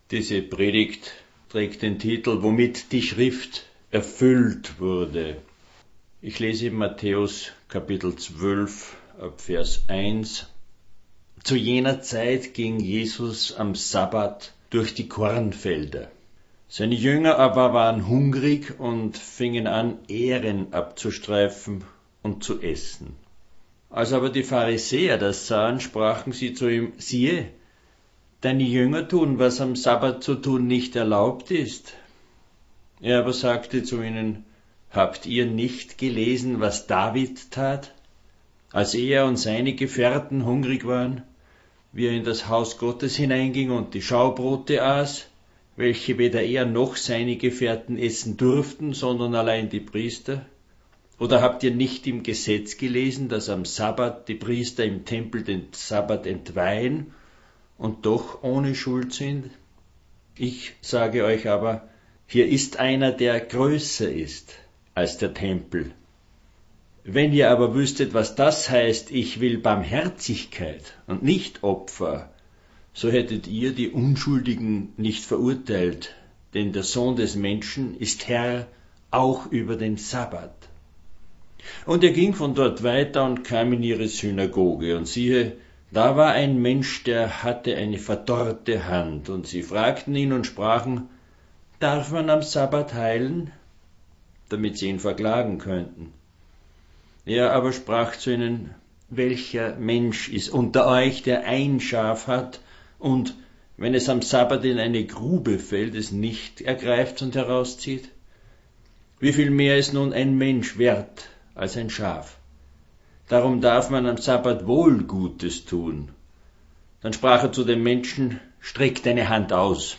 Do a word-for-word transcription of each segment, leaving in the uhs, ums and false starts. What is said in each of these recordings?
Diese Predigt trägt den Titel, womit die Schrift erfüllt wurde. Ich lese Matthäus Kapitel zwölf, ab Vers eins. Zu jener Zeit ging Jesus am Sabbat durch die Kornfelder. Seine Jünger aber waren hungrig und fingen an, Ähren abzustreifen und zu essen. Als aber die Pharisäer das sahen, sprachen sie zu ihm: Siehe, deine Jünger tun, was am Sabbat zu tun nicht erlaubt ist. Er aber sagte zu ihnen: Habt ihr nicht gelesen, was David tat, als er und seine Gefährten hungrig waren, wie er in das Haus Gottes hineinging und die Schaubrote aß, welche weder er noch seine Gefährten essen durften, sondern allein die Priester? Oder habt ihr nicht im Gesetz gelesen, dass am Sabbat die Priester im Tempel den Sabbat entweihen und doch ohne Schuld sind? Ich sage euch aber, hier ist einer, der größer ist als der Tempel. Wenn ihr aber wüsstet, was das heißt, ich will Barmherzigkeit und nicht Opfer, so hättet ihr die Unschuldigen nicht verurteilt, denn der Sohn des Menschen ist Herr auch über den Sabbat. Und er ging von dort weiter und kam in ihre Synagoge, und siehe, da war ein Mensch, der hatte eine verdorrte Hand, und sie fragten ihn und sprachen: Darf man am Sabbat heilen? Damit sie ihn verklagen könnten. Er aber sprach zu ihnen: Welcher Mensch ist unter euch, der ein Schaf hat, und, wenn es am Sabbat in eine Grube fällt, es nicht ergreift und herauszieht? Wie viel mehr ist nun ein Mensch wert als ein Schaf? Darum darf man am Sabbat wohl Gutes tun. Dann sprach er zu dem Menschen: Streck deine Hand aus.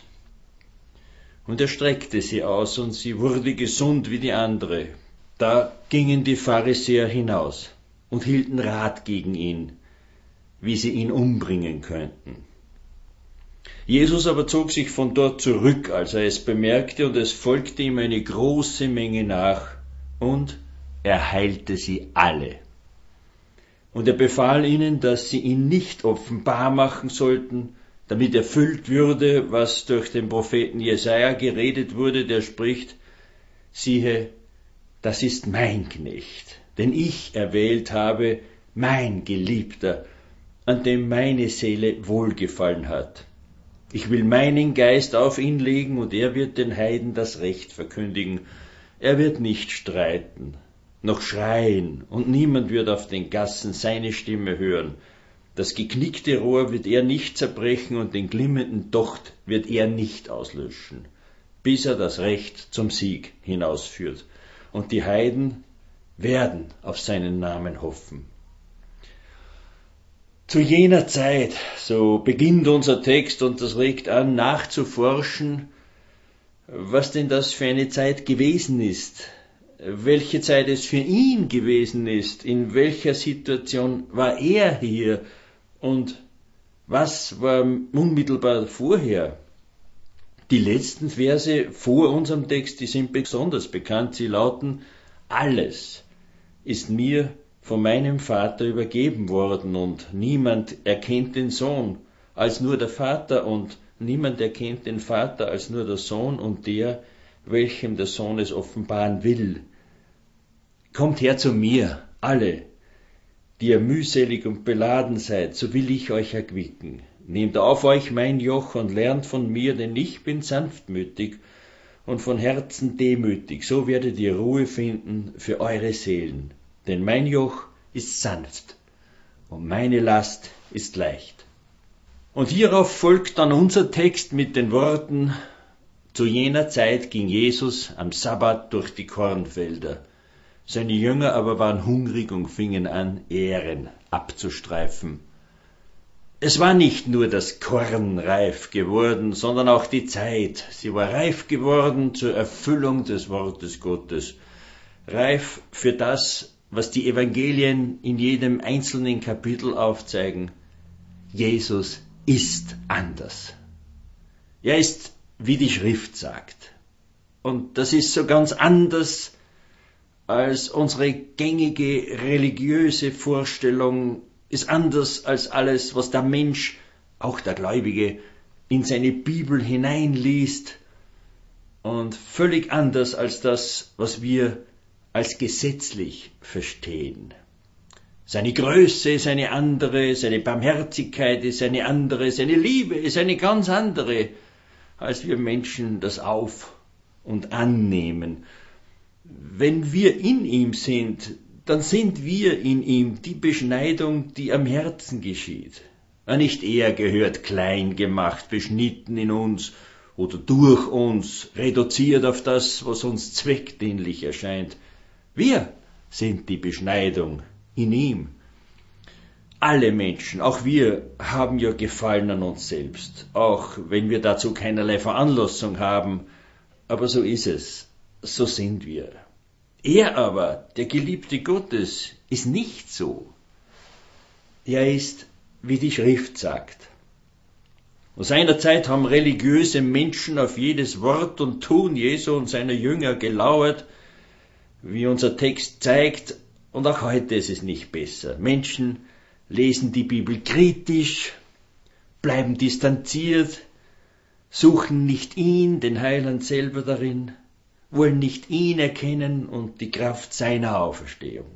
Und er streckte sie aus, und sie wurde gesund wie die andere. Da gingen die Pharisäer hinaus und hielten Rat gegen ihn, wie sie ihn umbringen könnten. Jesus aber zog sich von dort zurück, als er es bemerkte, und es folgte ihm eine große Menge nach, und er heilte sie alle. Und er befahl ihnen, dass sie ihn nicht offenbar machen sollten, damit erfüllt würde, was durch den Propheten Jesaja geredet wurde, der spricht: Siehe, das ist mein Knecht, den ich erwählt habe, mein Geliebter, an dem meine Seele wohlgefallen hat. Ich will meinen Geist auf ihn legen, und er wird den Heiden das Recht verkündigen. Er wird nicht streiten, noch schreien, und niemand wird auf den Gassen seine Stimme hören. Das geknickte Rohr wird er nicht zerbrechen, und den glimmenden Docht wird er nicht auslöschen, bis er das Recht zum Sieg hinausführt. Und die Heiden werden auf seinen Namen hoffen. Zu jener Zeit, so beginnt unser Text, und das regt an, nachzuforschen, was denn das für eine Zeit gewesen ist, welche Zeit es für ihn gewesen ist, in welcher Situation war er hier und was war unmittelbar vorher. Die letzten Verse vor unserem Text, die sind besonders bekannt. Sie lauten: Alles ist mir von meinem Vater übergeben worden, und niemand erkennt den Sohn als nur der Vater, und niemand erkennt den Vater als nur der Sohn und der, welchem der Sohn es offenbaren will. Kommt her zu mir, alle, die ihr mühselig und beladen seid, so will ich euch erquicken. Nehmt auf euch mein Joch und lernt von mir, denn ich bin sanftmütig und von Herzen demütig. So werdet ihr Ruhe finden für eure Seelen. Denn mein Joch ist sanft und meine Last ist leicht. Und hierauf folgt dann unser Text mit den Worten: Zu jener Zeit ging Jesus am Sabbat durch die Kornfelder. Seine Jünger aber waren hungrig und fingen an, Ähren abzustreifen. Es war nicht nur das Korn reif geworden, sondern auch die Zeit. Sie war reif geworden zur Erfüllung des Wortes Gottes. Reif für das, was die Evangelien in jedem einzelnen Kapitel aufzeigen. Jesus ist anders. Er ist, wie die Schrift sagt. Und das ist so ganz anders als unsere gängige religiöse Vorstellung, ist anders als alles, was der Mensch, auch der Gläubige, in seine Bibel hineinliest und völlig anders als das, was wir als gesetzlich verstehen. Seine Größe ist eine andere, seine Barmherzigkeit ist eine andere, seine Liebe ist eine ganz andere, als wir Menschen das auf- und annehmen. Wenn wir in ihm sind, dann sind wir in ihm die Beschneidung, die am Herzen geschieht. Nicht er gehört klein gemacht, beschnitten in uns oder durch uns, reduziert auf das, was uns zweckdienlich erscheint. Wir sind die Beschneidung in ihm. Alle Menschen, auch wir, haben ja Gefallen an uns selbst, auch wenn wir dazu keinerlei Veranlassung haben, aber so ist es, so sind wir. Er aber, der Geliebte Gottes, ist nicht so. Er ist, wie die Schrift sagt. Aus seiner Zeit haben religiöse Menschen auf jedes Wort und Tun Jesu und seiner Jünger gelauert, wie unser Text zeigt, und auch heute ist es nicht besser. Menschen lesen die Bibel kritisch, bleiben distanziert, suchen nicht ihn, den Heiland selber darin, wollen nicht ihn erkennen und die Kraft seiner Auferstehung.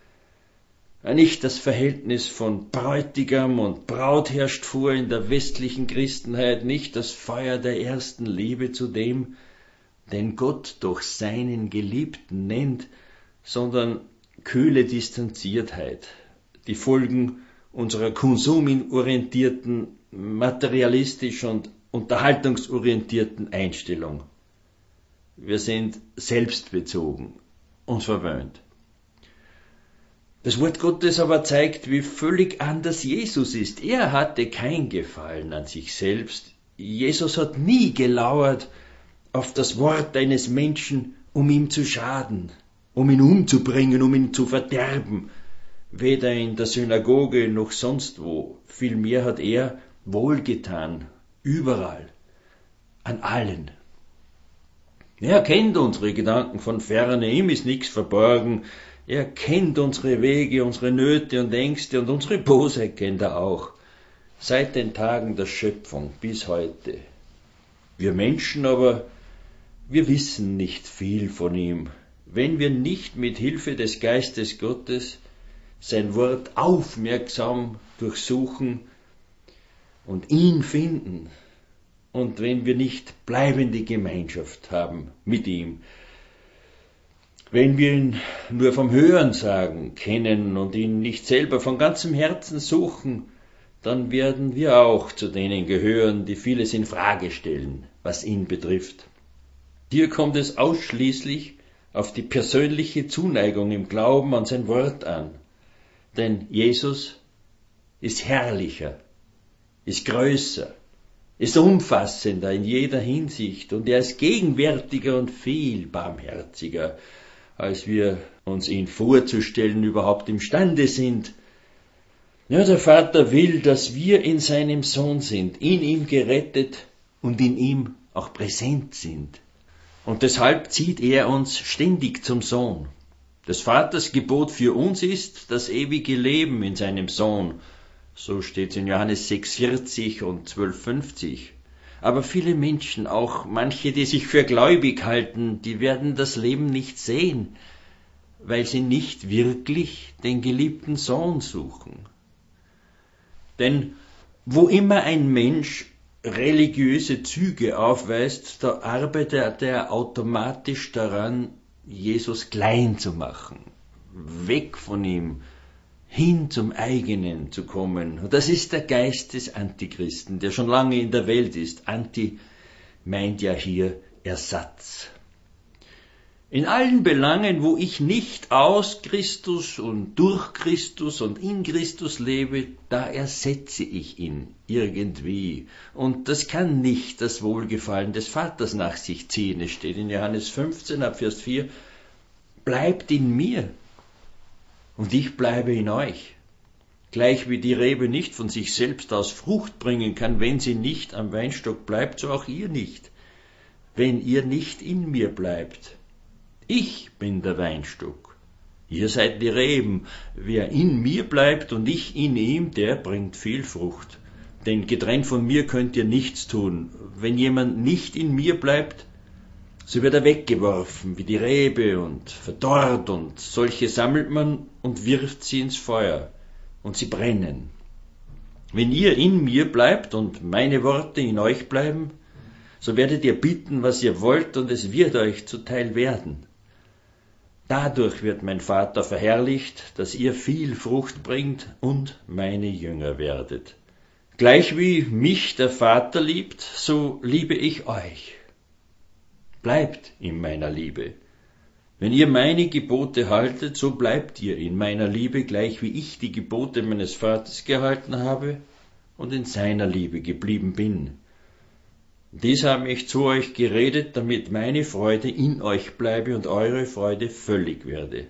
Nicht das Verhältnis von Bräutigam und Braut herrscht vor in der westlichen Christenheit, nicht das Feuer der ersten Liebe zu dem, den Gott doch seinen Geliebten nennt, sondern kühle Distanziertheit, die Folgen unserer konsumorientierten, materialistisch und unterhaltungsorientierten Einstellung. Wir sind selbstbezogen und verwöhnt. Das Wort Gottes aber zeigt, wie völlig anders Jesus ist. Er hatte kein Gefallen an sich selbst. Jesus hat nie gelauert auf das Wort eines Menschen, um ihm zu schaden, um ihn umzubringen, um ihn zu verderben. Weder in der Synagoge noch sonst wo. Vielmehr hat er wohlgetan, überall, an allen. Er kennt unsere Gedanken von ferne, ihm ist nichts verborgen. Er kennt unsere Wege, unsere Nöte und Ängste und unsere Bosheit kennt er auch. Seit den Tagen der Schöpfung bis heute. Wir Menschen aber, wir wissen nicht viel von ihm, wenn wir nicht mit Hilfe des Geistes Gottes sein Wort aufmerksam durchsuchen und ihn finden. Und wenn wir nicht bleibende Gemeinschaft haben mit ihm, wenn wir ihn nur vom Hörensagen kennen und ihn nicht selber von ganzem Herzen suchen, dann werden wir auch zu denen gehören, die vieles in Frage stellen, was ihn betrifft. Hier kommt es ausschließlich auf die persönliche Zuneigung im Glauben an sein Wort an. Denn Jesus ist herrlicher, ist größer, ist umfassender in jeder Hinsicht und er ist gegenwärtiger und viel barmherziger, als wir uns ihn vorzustellen überhaupt imstande sind. Ja, der Vater will, dass wir in seinem Sohn sind, in ihm gerettet und in ihm auch präsent sind. Und deshalb zieht er uns ständig zum Sohn. Des Vaters Gebot für uns ist das ewige Leben in seinem Sohn. So steht es in Johannes sechs vierzig und zwölf fünfzig. Aber viele Menschen, auch manche, die sich für gläubig halten, die werden das Leben nicht sehen, weil sie nicht wirklich den geliebten Sohn suchen. Denn wo immer ein Mensch religiöse Züge aufweist, da arbeitet er automatisch daran, Jesus klein zu machen, weg von ihm, hin zum eigenen zu kommen. Und das ist der Geist des Antichristen, der schon lange in der Welt ist. Anti meint ja hier Ersatz. In allen Belangen, wo ich nicht aus Christus und durch Christus und in Christus lebe, da ersetze ich ihn irgendwie. Und das kann nicht das Wohlgefallen des Vaters nach sich ziehen. Es steht in Johannes fünfzehn, ab Vers vier, bleibt in mir und ich bleibe in euch. Gleich wie die Rebe nicht von sich selbst aus Frucht bringen kann, wenn sie nicht am Weinstock bleibt, so auch ihr nicht, wenn ihr nicht in mir bleibt. Ich bin der Weinstock, ihr seid die Reben. Wer in mir bleibt und ich in ihm, der bringt viel Frucht. denn getrennt von mir könnt ihr nichts tun. Wenn jemand nicht in mir bleibt, so wird er weggeworfen wie die Rebe und verdorrt, und solche sammelt man und wirft sie ins Feuer, und sie brennen. Wenn ihr in mir bleibt und meine Worte in euch bleiben, so werdet ihr bitten, was ihr wollt, und es wird euch zuteil werden. Dadurch wird mein Vater verherrlicht, dass ihr viel Frucht bringt und meine Jünger werdet. Gleich wie mich der Vater liebt, so liebe ich euch. Bleibt in meiner Liebe. Wenn ihr meine Gebote haltet, so bleibt ihr in meiner Liebe, gleich wie ich die Gebote meines Vaters gehalten habe und in seiner Liebe geblieben bin. Dies habe ich zu euch geredet, damit meine Freude in euch bleibe und eure Freude völlig werde.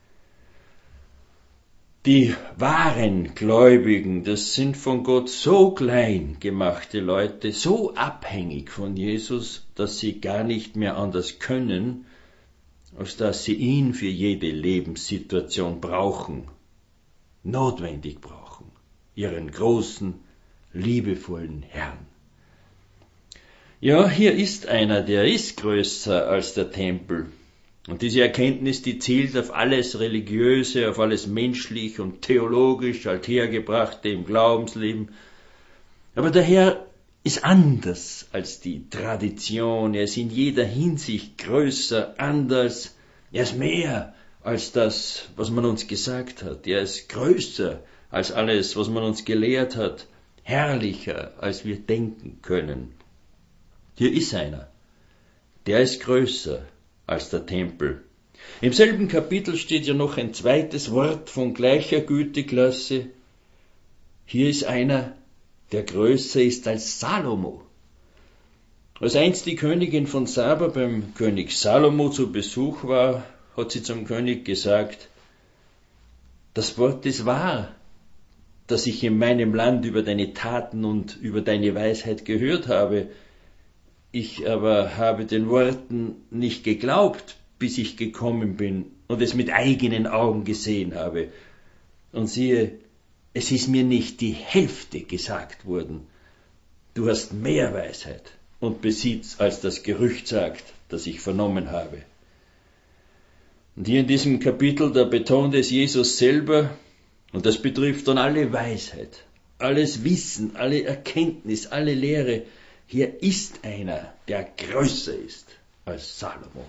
Die wahren Gläubigen, das sind von Gott so klein gemachte Leute, so abhängig von Jesus, dass sie gar nicht mehr anders können, als dass sie ihn für jede Lebenssituation brauchen, notwendig brauchen, ihren großen, liebevollen Herrn. Ja, hier ist einer, der ist größer als der Tempel. Und diese Erkenntnis, die zielt auf alles Religiöse, auf alles menschlich und theologisch althergebrachte im Glaubensleben. Aber der Herr ist anders als die Tradition. Er ist in jeder Hinsicht größer, anders. Er ist mehr als das, was man uns gesagt hat. Er ist größer als alles, was man uns gelehrt hat. Herrlicher, als wir denken können. Hier ist einer. Der ist größer als der Tempel. Im selben Kapitel steht ja noch ein zweites Wort von gleicher Güteklasse. Hier ist einer, der größer ist als Salomo. Als einst die Königin von Saba beim König Salomo zu Besuch war, hat sie zum König gesagt, das Wort ist wahr, das ich in meinem Land über deine Taten und über deine Weisheit gehört habe. Ich aber habe den Worten nicht geglaubt, bis ich gekommen bin und es mit eigenen Augen gesehen habe. Und siehe, es ist mir nicht die Hälfte gesagt worden. Du hast mehr Weisheit und Besitz, als das Gerücht sagt, das ich vernommen habe. Und hier in diesem Kapitel, da betont es Jesus selber, und das betrifft dann alle Weisheit, alles Wissen, alle Erkenntnis, alle Lehre. Hier ist einer, der größer ist als Salomo.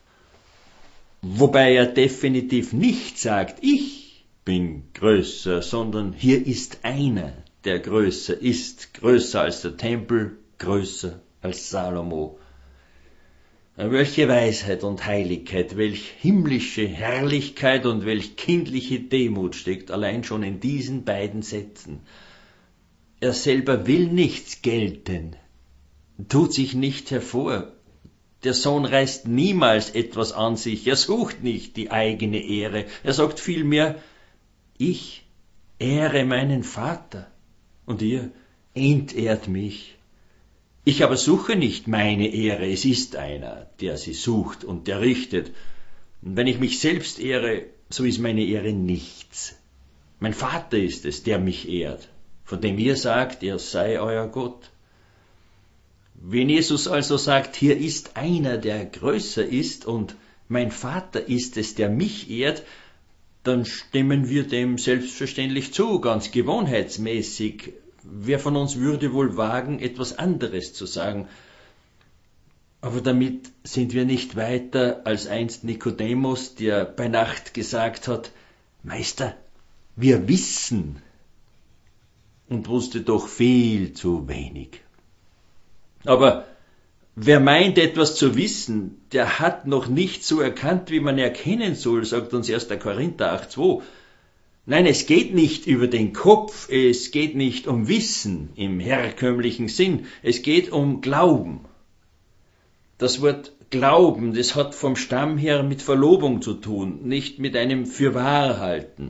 Wobei er definitiv nicht sagt, ich bin größer, sondern hier ist einer, der größer ist, größer als der Tempel, größer als Salomo. Welche Weisheit und Heiligkeit, welch himmlische Herrlichkeit und welch kindliche Demut steckt allein schon in diesen beiden Sätzen. Er selber will nichts gelten, tut sich nicht hervor. Der Sohn reißt niemals etwas an sich, er sucht nicht die eigene Ehre. Er sagt vielmehr, ich ehre meinen Vater und ihr entehrt mich. Ich aber suche nicht meine Ehre, es ist einer, der sie sucht und der richtet. Und wenn ich mich selbst ehre, so ist meine Ehre nichts. Mein Vater ist es, der mich ehrt, von dem ihr sagt, er sei euer Gott. Wenn Jesus also sagt, hier ist einer, der größer ist und mein Vater ist es, der mich ehrt, dann stimmen wir dem selbstverständlich zu, ganz gewohnheitsmäßig. Wer von uns würde wohl wagen, etwas anderes zu sagen? Aber damit sind wir nicht weiter als einst Nikodemus, der bei Nacht gesagt hat, Meister, wir wissen, und wusste doch viel zu wenig. Aber wer meint, etwas zu wissen, der hat noch nicht so erkannt, wie man erkennen soll, sagt uns erster Korinther acht zwei. Nein, es geht nicht über den Kopf, es geht nicht um Wissen im herkömmlichen Sinn, es geht um Glauben. Das Wort Glauben, das hat vom Stamm her mit Verlobung zu tun, nicht mit einem Fürwahrhalten.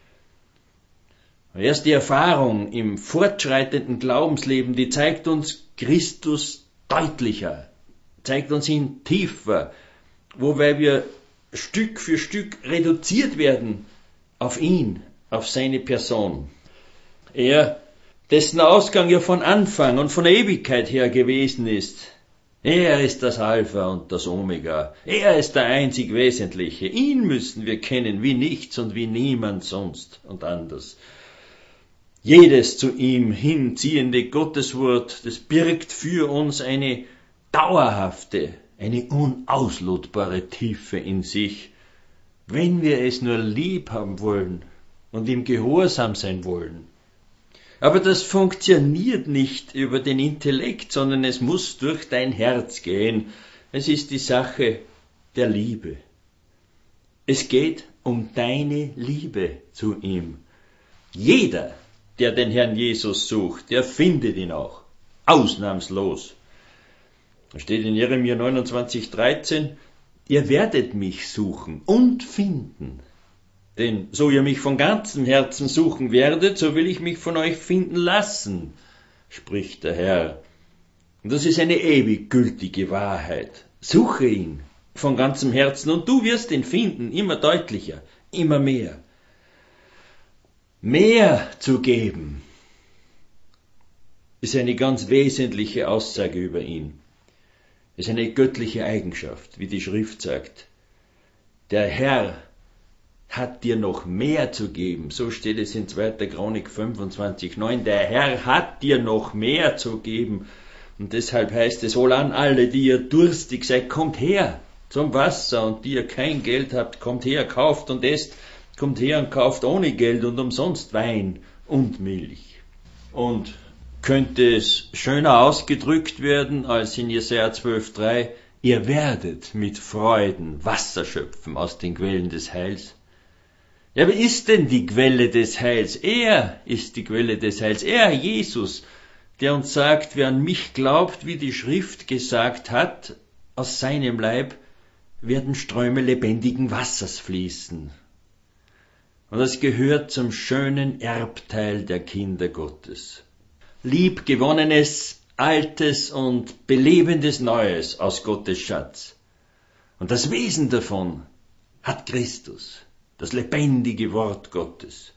Erst die Erfahrung im fortschreitenden Glaubensleben, die zeigt uns Christus deutlicher, zeigt uns ihn tiefer, wobei wir Stück für Stück reduziert werden auf ihn, auf seine Person. Er, dessen Ausgang ja von Anfang und von Ewigkeit her gewesen ist. Er ist das Alpha und das Omega. Er ist der einzig Wesentliche. Ihn müssen wir kennen wie nichts und wie niemand sonst und anders. Jedes zu ihm hinziehende Gotteswort, das birgt für uns eine dauerhafte, eine unauslotbare Tiefe in sich, wenn wir es nur lieb haben wollen und ihm gehorsam sein wollen. Aber das funktioniert nicht über den Intellekt, sondern es muss durch dein Herz gehen. Es ist die Sache der Liebe. Es geht um deine Liebe zu ihm. Jeder, der den Herrn Jesus sucht, der findet ihn auch. Ausnahmslos. Da steht in Jeremia neunundzwanzig, dreizehn, ihr werdet mich suchen und finden. Denn so ihr mich von ganzem Herzen suchen werdet, so will ich mich von euch finden lassen, spricht der Herr. Und das ist eine ewig gültige Wahrheit. Suche ihn von ganzem Herzen und du wirst ihn finden, immer deutlicher, immer mehr. Mehr zu geben ist eine ganz wesentliche Aussage über ihn. Es ist eine göttliche Eigenschaft, wie die Schrift sagt. Der Herr hat dir noch mehr zu geben. So steht es in zweiter Chronik fünfundzwanzig, neun. Der Herr hat dir noch mehr zu geben. Und deshalb heißt es, wohlan alle, die ihr durstig seid, kommt her zum Wasser, und die ihr kein Geld habt, kommt her, kauft und esst, kommt her und kauft ohne Geld und umsonst Wein und Milch. Und könnte es schöner ausgedrückt werden als in Jesaja zwölf, drei, ihr werdet mit Freuden Wasser schöpfen aus den Quellen des Heils. Ja, wer ist denn die Quelle des Heils? Er ist die Quelle des Heils. Er, Jesus, der uns sagt, wer an mich glaubt, wie die Schrift gesagt hat, aus seinem Leib werden Ströme lebendigen Wassers fließen. Und das gehört zum schönen Erbteil der Kinder Gottes. Liebgewonnenes, Altes und belebendes Neues aus Gottes Schatz. Und das Wesen davon hat Christus. Das lebendige Wort Gottes.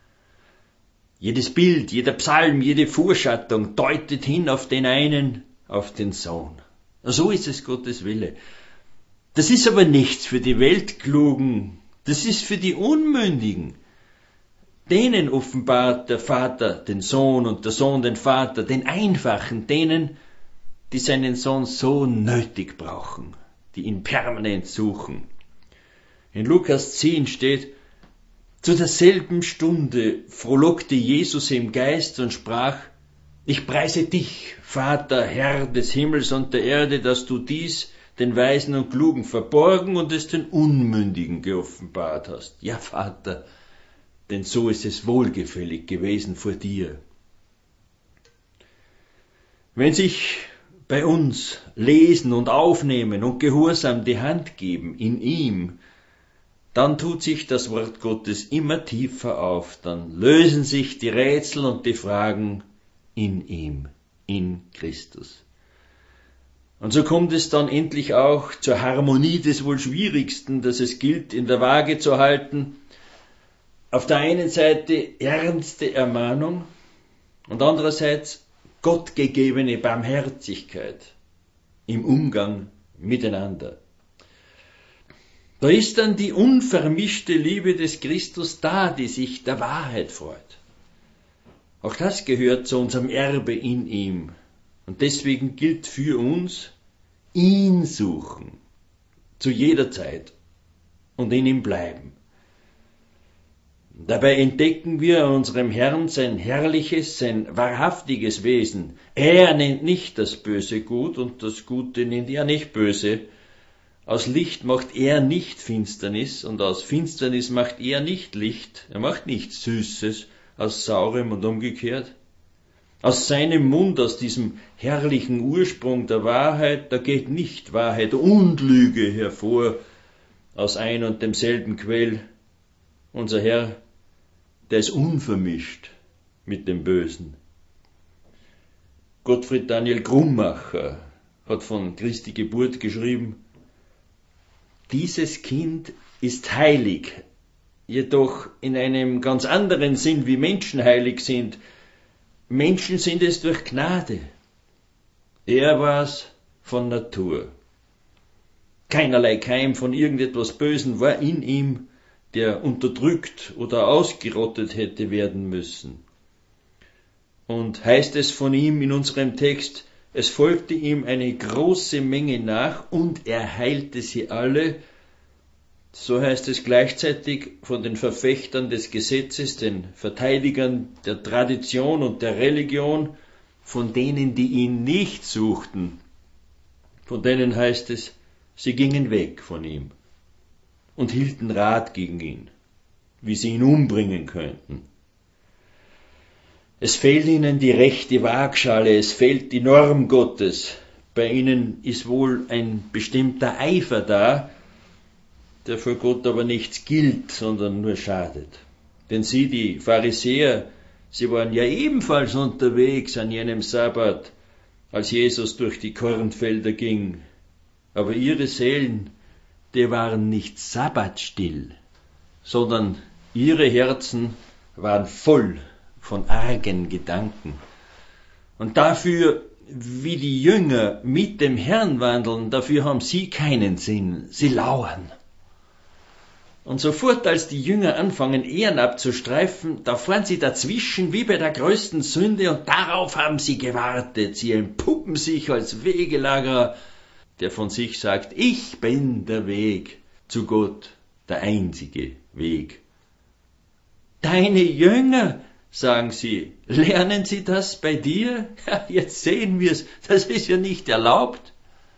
Jedes Bild, jeder Psalm, jede Vorschattung deutet hin auf den einen, auf den Sohn. So ist es Gottes Wille. Das ist aber nichts für die Weltklugen, das ist für die Unmündigen. Denen offenbart der Vater den Sohn und der Sohn den Vater, den Einfachen, denen, die seinen Sohn so nötig brauchen, die ihn permanent suchen. In Lukas zehn steht, zu derselben Stunde frohlockte Jesus im Geist und sprach, ich preise dich, Vater, Herr des Himmels und der Erde, dass du dies den Weisen und Klugen verborgen und es den Unmündigen geoffenbart hast. Ja, Vater, denn so ist es wohlgefällig gewesen vor dir. Wenn sich bei uns lesen und aufnehmen und gehorsam die Hand geben in ihm, dann tut sich das Wort Gottes immer tiefer auf, dann lösen sich die Rätsel und die Fragen in ihm, in Christus. Und so kommt es dann endlich auch zur Harmonie des wohl Schwierigsten, das es gilt in der Waage zu halten. Auf der einen Seite ernste Ermahnung und andererseits gottgegebene Barmherzigkeit im Umgang miteinander. Da ist dann die unvermischte Liebe des Christus da, die sich der Wahrheit freut. Auch das gehört zu unserem Erbe in ihm. Und deswegen gilt für uns, ihn suchen, zu jeder Zeit und in ihm bleiben. Dabei entdecken wir an unserem Herrn sein herrliches, sein wahrhaftiges Wesen. Er nennt nicht das Böse gut und das Gute nennt er nicht böse. Aus Licht macht er nicht Finsternis und aus Finsternis macht er nicht Licht. Er macht nichts Süßes aus Saurem und umgekehrt. Aus seinem Mund, aus diesem herrlichen Ursprung der Wahrheit, da geht nicht Wahrheit und Lüge hervor aus ein und demselben Quell. Unser Herr, der ist unvermischt mit dem Bösen. Gottfried Daniel Grummacher hat von Christi Geburt geschrieben, dieses Kind ist heilig, jedoch in einem ganz anderen Sinn, wie Menschen heilig sind. Menschen sind es durch Gnade. Er war's von Natur. Keinerlei Keim von irgendetwas Bösen war in ihm, der unterdrückt oder ausgerottet hätte werden müssen. Und heißt es von ihm in unserem Text, es folgte ihm eine große Menge nach und er heilte sie alle. So heißt es gleichzeitig von den Verfechtern des Gesetzes, den Verteidigern der Tradition und der Religion, von denen, die ihn nicht suchten. Von denen heißt es, sie gingen weg von ihm und hielten Rat gegen ihn, wie sie ihn umbringen könnten. Es fehlt ihnen die rechte Waagschale, es fehlt die Norm Gottes. Bei ihnen ist wohl ein bestimmter Eifer da, der vor Gott aber nichts gilt, sondern nur schadet. Denn sie, die Pharisäer, sie waren ja ebenfalls unterwegs an jenem Sabbat, als Jesus durch die Kornfelder ging. Aber ihre Seelen, die waren nicht sabbatstill, sondern ihre Herzen waren voll von argen Gedanken. Und dafür, wie die Jünger mit dem Herrn wandeln, dafür haben sie keinen Sinn, sie lauern. Und sofort, als die Jünger anfangen, Ehren abzustreifen, da fahren sie dazwischen wie bei der größten Sünde und darauf haben sie gewartet. Sie entpuppen sich als Wegelagerer, der von sich sagt, ich bin der Weg zu Gott, der einzige Weg. Deine Jünger, sagen sie, lernen sie das bei dir? Ja, jetzt sehen wir's, das ist ja nicht erlaubt.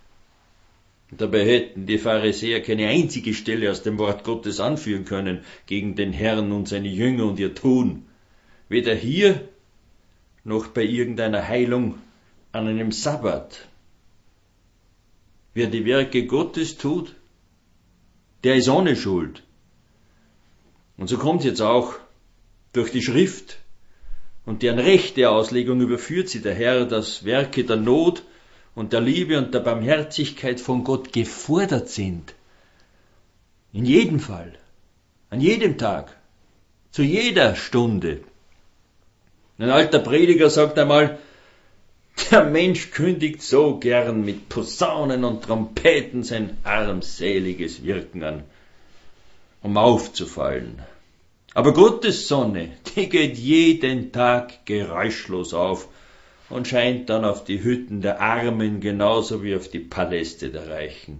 Dabei hätten die Pharisäer keine einzige Stelle aus dem Wort Gottes anführen können gegen den Herrn und seine Jünger und ihr Tun. Weder hier noch bei irgendeiner Heilung an einem Sabbat. Wer die Werke Gottes tut, der ist ohne Schuld. Und so kommt jetzt auch durch die Schrift und deren rechte Auslegung überführt sie der Herr, dass Werke der Not und der Liebe und der Barmherzigkeit von Gott gefordert sind. In jedem Fall, an jedem Tag, zu jeder Stunde. Ein alter Prediger sagt einmal, der Mensch kündigt so gern mit Posaunen und Trompeten sein armseliges Wirken an, um aufzufallen. Aber Gottes Sonne, die geht jeden Tag geräuschlos auf und scheint dann auf die Hütten der Armen genauso wie auf die Paläste der Reichen.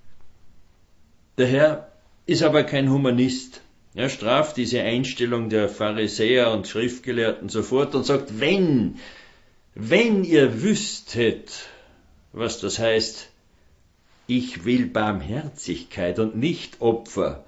Der Herr ist aber kein Humanist. Er straft diese Einstellung der Pharisäer und Schriftgelehrten sofort und sagt, wenn, wenn ihr wüsstet, was das heißt, ich will Barmherzigkeit und nicht Opfer.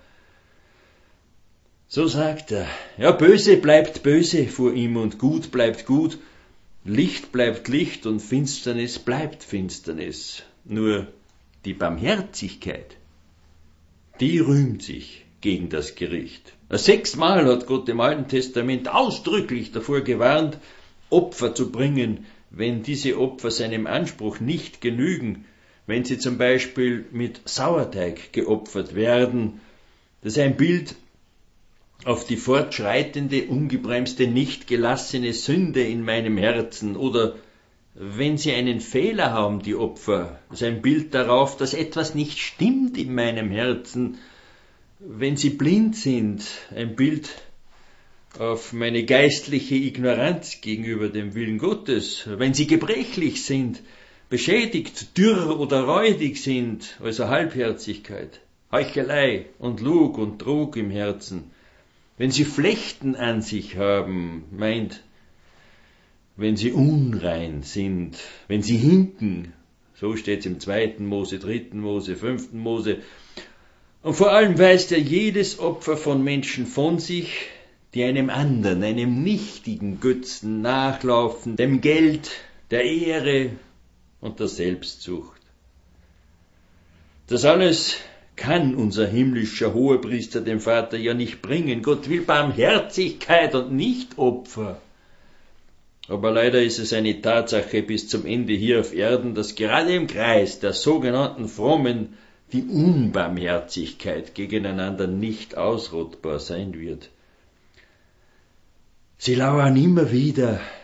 So sagt er, ja, böse bleibt böse vor ihm und gut bleibt gut, Licht bleibt Licht und Finsternis bleibt Finsternis. Nur die Barmherzigkeit, die rühmt sich gegen das Gericht. Sechsmal hat Gott im Alten Testament ausdrücklich davor gewarnt, Opfer zu bringen, wenn diese Opfer seinem Anspruch nicht genügen, wenn sie zum Beispiel mit Sauerteig geopfert werden. Das ist ein Bild auf die fortschreitende, ungebremste, nicht gelassene Sünde in meinem Herzen, oder wenn sie einen Fehler haben, die Opfer, das ist ein Bild darauf, dass etwas nicht stimmt in meinem Herzen, wenn sie blind sind, ein Bild auf meine geistliche Ignoranz gegenüber dem Willen Gottes, wenn sie gebrechlich sind, beschädigt, dürr oder räudig sind, also Halbherzigkeit, Heuchelei und Lug und Trug im Herzen, wenn sie Flechten an sich haben, meint, wenn sie unrein sind, wenn sie hinken, so steht es im zweiten Mose, dritten Mose, fünften Mose. Und vor allem weist er jedes Opfer von Menschen von sich, die einem anderen, einem nichtigen Götzen nachlaufen, dem Geld, der Ehre und der Selbstsucht. Das alles kann unser himmlischer Hohepriester dem Vater ja nicht bringen. Gott will Barmherzigkeit und nicht Opfer. Aber leider ist es eine Tatsache bis zum Ende hier auf Erden, dass gerade im Kreis der sogenannten Frommen die Unbarmherzigkeit gegeneinander nicht ausrottbar sein wird. Sie lauern immer wieder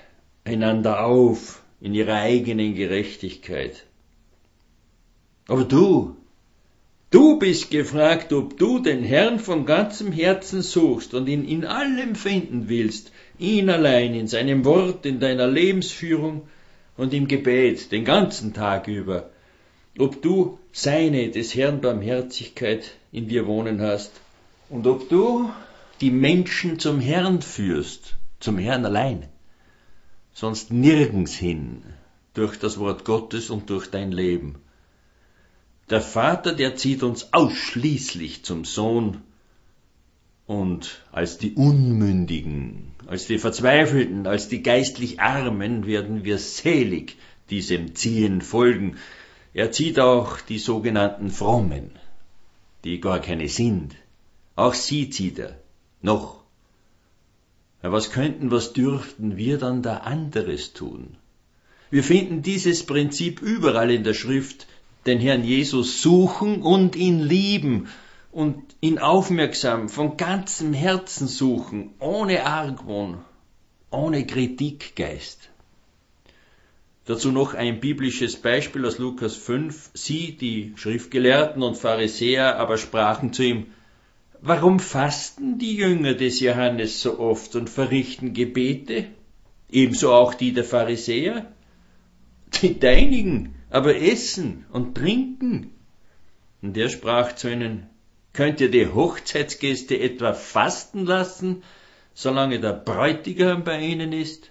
einander auf in ihrer eigenen Gerechtigkeit. Aber du, du bist gefragt, ob du den Herrn von ganzem Herzen suchst und ihn in allem finden willst, ihn allein in seinem Wort, in deiner Lebensführung und im Gebet, den ganzen Tag über. Ob du seine, des Herrn Barmherzigkeit in dir wohnen hast und ob du die Menschen zum Herrn führst, zum Herrn allein, sonst nirgends hin, durch das Wort Gottes und durch dein Leben. Der Vater, der zieht uns ausschließlich zum Sohn und als die Unmündigen, als die Verzweifelten, als die geistlich Armen werden wir selig diesem Ziehen folgen. Er zieht auch die sogenannten Frommen, die gar keine sind. Auch sie zieht er, noch. Ja, was könnten, was dürften wir dann da anderes tun? Wir finden dieses Prinzip überall in der Schrift, den Herrn Jesus suchen und ihn lieben und ihn aufmerksam von ganzem Herzen suchen, ohne Argwohn, ohne Kritikgeist. Dazu noch ein biblisches Beispiel aus Lukas fünf. Sie, die Schriftgelehrten und Pharisäer, aber sprachen zu ihm: Warum fasten die Jünger des Johannes so oft und verrichten Gebete? Ebenso auch die der Pharisäer? Die deinigen aber essen und trinken. Und er sprach zu ihnen: Könnt ihr die Hochzeitsgäste etwa fasten lassen, solange der Bräutigam bei ihnen ist?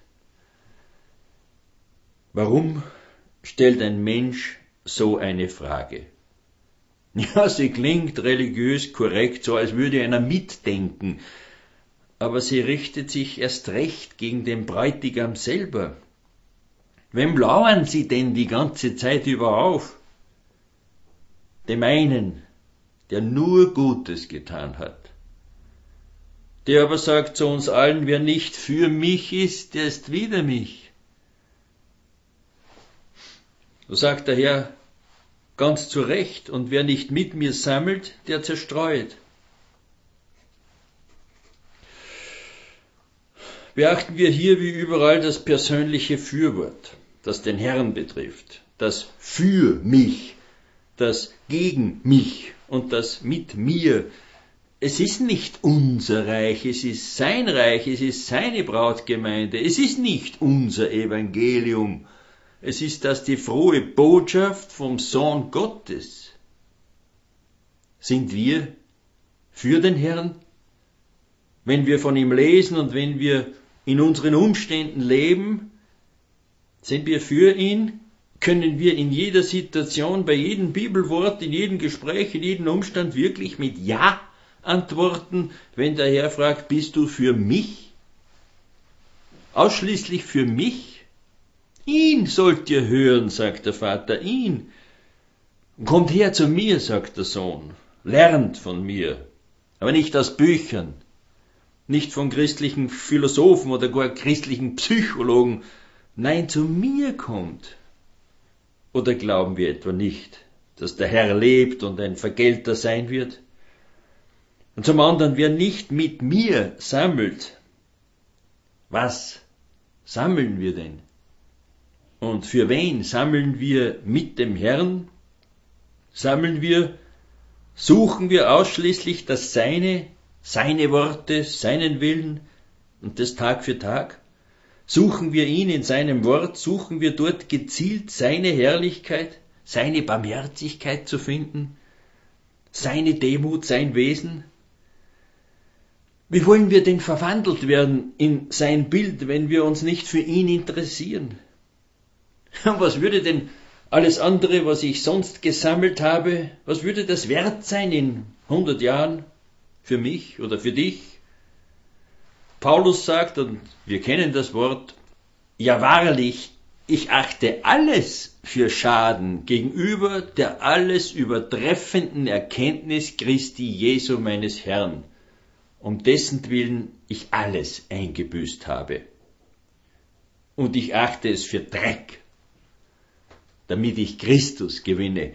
Warum stellt ein Mensch so eine Frage? Ja, sie klingt religiös korrekt, so als würde einer mitdenken, aber sie richtet sich erst recht gegen den Bräutigam selber. Wem lauern sie denn die ganze Zeit über auf? Dem einen, der nur Gutes getan hat. Der aber sagt zu uns allen: Wer nicht für mich ist, der ist wider mich. So sagt der Herr ganz zu Recht: Und wer nicht mit mir sammelt, der zerstreut. Beachten wir hier wie überall das persönliche Fürwort, das den Herrn betrifft, das für mich, das gegen mich und das mit mir. Es ist nicht unser Reich, es ist sein Reich, es ist seine Brautgemeinde, es ist nicht unser Evangelium. Es ist das die frohe Botschaft vom Sohn Gottes. Sind wir für den Herrn? Wenn wir von ihm lesen und wenn wir in unseren Umständen leben, sind wir für ihn? Können wir in jeder Situation, bei jedem Bibelwort, in jedem Gespräch, in jedem Umstand wirklich mit Ja antworten, wenn der Herr fragt: Bist du für mich? Ausschließlich für mich? Ihn sollt ihr hören, sagt der Vater, ihn. Kommt her zu mir, sagt der Sohn, lernt von mir, aber nicht aus Büchern, nicht von christlichen Philosophen oder gar christlichen Psychologen. Nein, zu mir kommt. Oder glauben wir etwa nicht, dass der Herr lebt und ein Vergelter sein wird? Und zum anderen, wer nicht mit mir sammelt, was sammeln wir denn? Und für wen sammeln wir mit dem Herrn? Sammeln wir, suchen wir ausschließlich das Seine, seine Worte, seinen Willen und das Tag für Tag? Suchen wir ihn in seinem Wort, suchen wir dort gezielt seine Herrlichkeit, seine Barmherzigkeit zu finden, seine Demut, sein Wesen? Wie wollen wir denn verwandelt werden in sein Bild, wenn wir uns nicht für ihn interessieren? Was würde denn alles andere, was ich sonst gesammelt habe, was würde das wert sein in hundert Jahren für mich oder für dich? Paulus sagt, und wir kennen das Wort: Ja wahrlich, ich achte alles für Schaden gegenüber der alles übertreffenden Erkenntnis Christi Jesu meines Herrn, um dessen Willen ich alles eingebüßt habe. Und ich achte es für Dreck, damit ich Christus gewinne.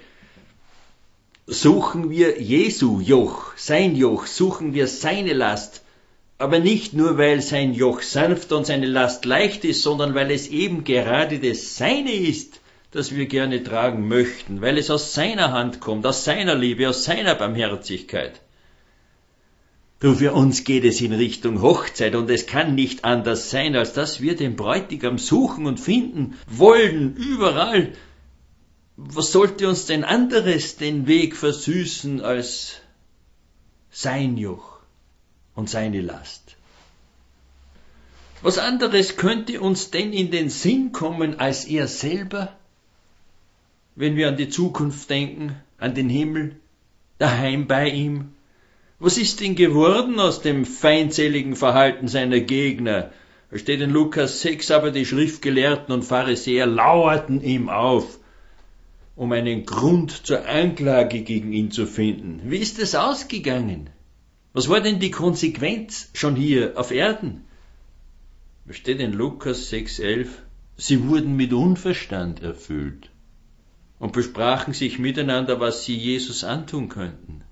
Suchen wir Jesu Joch, sein Joch, suchen wir seine Last, Aber nicht nur, weil sein Joch sanft und seine Last leicht ist, sondern weil es eben gerade das Seine ist, das wir gerne tragen möchten, weil es aus seiner Hand kommt, aus seiner Liebe, aus seiner Barmherzigkeit. Du, für uns geht es in Richtung Hochzeit und es kann nicht anders sein, als dass wir den Bräutigam suchen und finden wollen, überall. Was sollte uns denn anderes den Weg versüßen als sein Joch und seine Last? Was anderes könnte uns denn in den Sinn kommen als er selber, wenn wir an die Zukunft denken, an den Himmel, daheim bei ihm? Was ist denn geworden aus dem feindseligen Verhalten seiner Gegner? Da steht in Lukas sechs, aber die Schriftgelehrten und Pharisäer lauerten ihm auf, um einen Grund zur Anklage gegen ihn zu finden. Wie ist es ausgegangen? Was war denn die Konsequenz schon hier auf Erden? Da steht in Lukas sechs elf, sie wurden mit Unverstand erfüllt und besprachen sich miteinander, was sie Jesus antun könnten.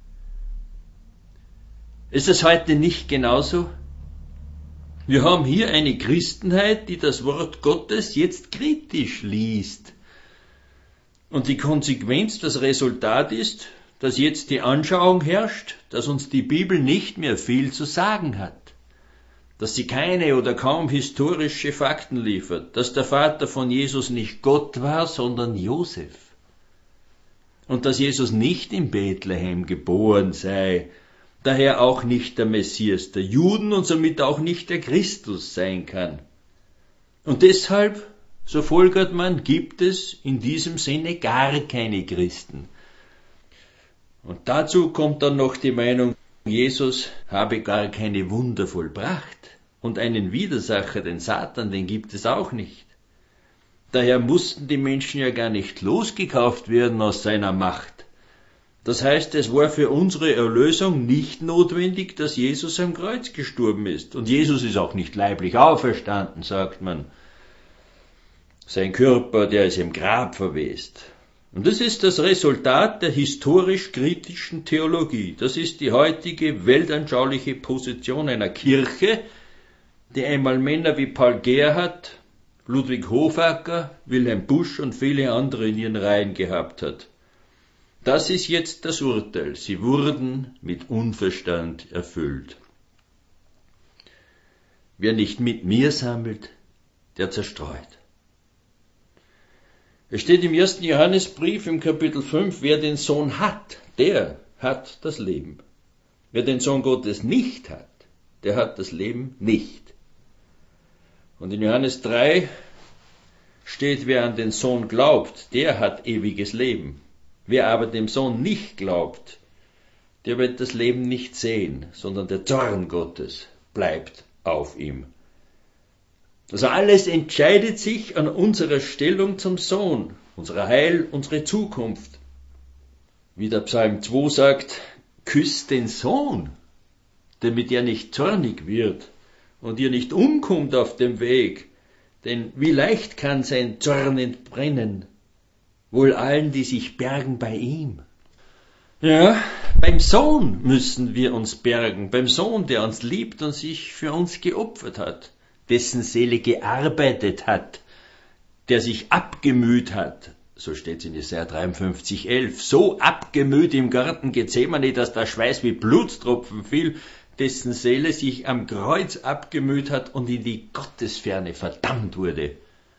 Ist es heute nicht genauso? Wir haben hier eine Christenheit, die das Wort Gottes jetzt kritisch liest. Und die Konsequenz, das Resultat ist, dass jetzt die Anschauung herrscht, dass uns die Bibel nicht mehr viel zu sagen hat. Dass sie keine oder kaum historische Fakten liefert. Dass der Vater von Jesus nicht Gott war, sondern Josef. Und dass Jesus nicht in Bethlehem geboren sei, daher auch nicht der Messias der Juden und somit auch nicht der Christus sein kann. Und deshalb, so folgert man, gibt es in diesem Sinne gar keine Christen. Und dazu kommt dann noch die Meinung, Jesus habe gar keine Wunder vollbracht und einen Widersacher, den Satan, den gibt es auch nicht. Daher mussten die Menschen ja gar nicht losgekauft werden aus seiner Macht. Das heißt, es war für unsere Erlösung nicht notwendig, dass Jesus am Kreuz gestorben ist. Und Jesus ist auch nicht leiblich auferstanden, sagt man. Sein Körper, der ist im Grab verwest. Und das ist das Resultat der historisch-kritischen Theologie. Das ist die heutige weltanschauliche Position einer Kirche, die einmal Männer wie Paul Gerhardt, Ludwig Hofacker, Wilhelm Busch und viele andere in ihren Reihen gehabt hat. Das ist jetzt das Urteil. Sie wurden mit Unverstand erfüllt. Wer nicht mit mir sammelt, der zerstreut. Es steht im ersten Johannesbrief im Kapitel fünf, wer den Sohn hat, der hat das Leben. Wer den Sohn Gottes nicht hat, der hat das Leben nicht. Und in Johannes drei steht, wer an den Sohn glaubt, der hat ewiges Leben. Wer aber dem Sohn nicht glaubt, der wird das Leben nicht sehen, sondern der Zorn Gottes bleibt auf ihm. Also alles entscheidet sich an unserer Stellung zum Sohn, unser Heil, unsere Zukunft. Wie der Psalm zwei sagt, küsst den Sohn, damit er nicht zornig wird und ihr nicht umkommt auf dem Weg, denn wie leicht kann sein Zorn entbrennen, wohl allen, die sich bergen bei ihm. Ja, beim Sohn müssen wir uns bergen, beim Sohn, der uns liebt und sich für uns geopfert hat, dessen Seele gearbeitet hat, der sich abgemüht hat, so steht es in Jesaja dreiundfünfzig elf, so abgemüht im Garten Gethsemane, dass der Schweiß wie Blutstropfen fiel, dessen Seele sich am Kreuz abgemüht hat und in die Gottesferne verdammt wurde.